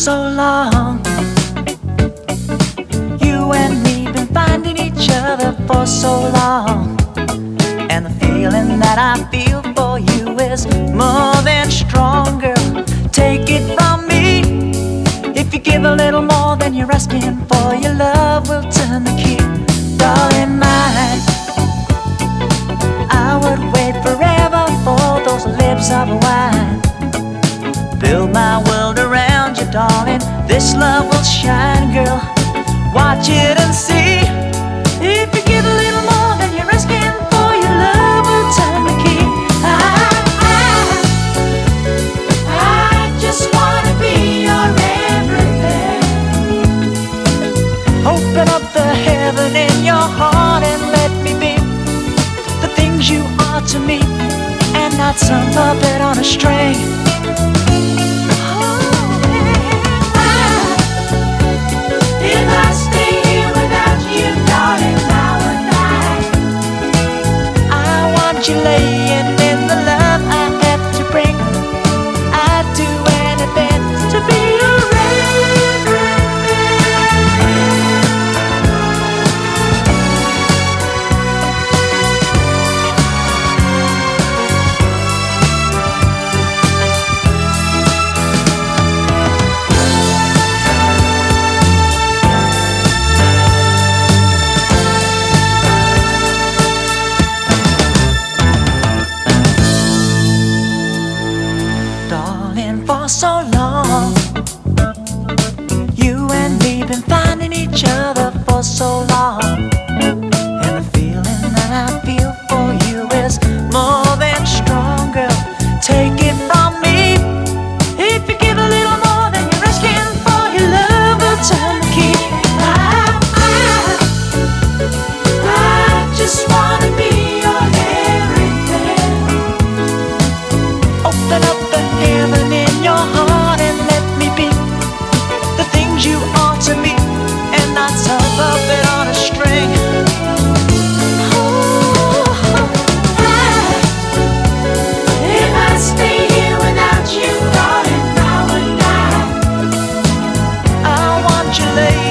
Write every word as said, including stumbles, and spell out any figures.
so long. You and me been finding each other for so long, and the feeling that I feel for you is more than strong, girl. Take it from me. If you give a little more than you're asking for, your love will turn the key. Darling mine, I would wait forever for those lips of wine. Build my world around you, darling. This love will shine, girl. Watch it and see. If you give a little more than you're asking for, your love will turn the key. I, I, I just wanna be your everything. Open up the heaven in your heart and let me be the things you are to me, and not some puppet on a string. You laying in the love I have to bring. I'd do anything to be your for so long. You and me been finding each other for so long, and the feeling that I feel for you is more than strong, girl. Take it from me. If you give a little more than you're asking for, your love will turn the key. I, I, I just wanna be your everything. Open up the heaven in your heart and let me be the things you are to me, and not some puppet on a string. Oh, I, if I stay here without you, darling, I would die. I want you laying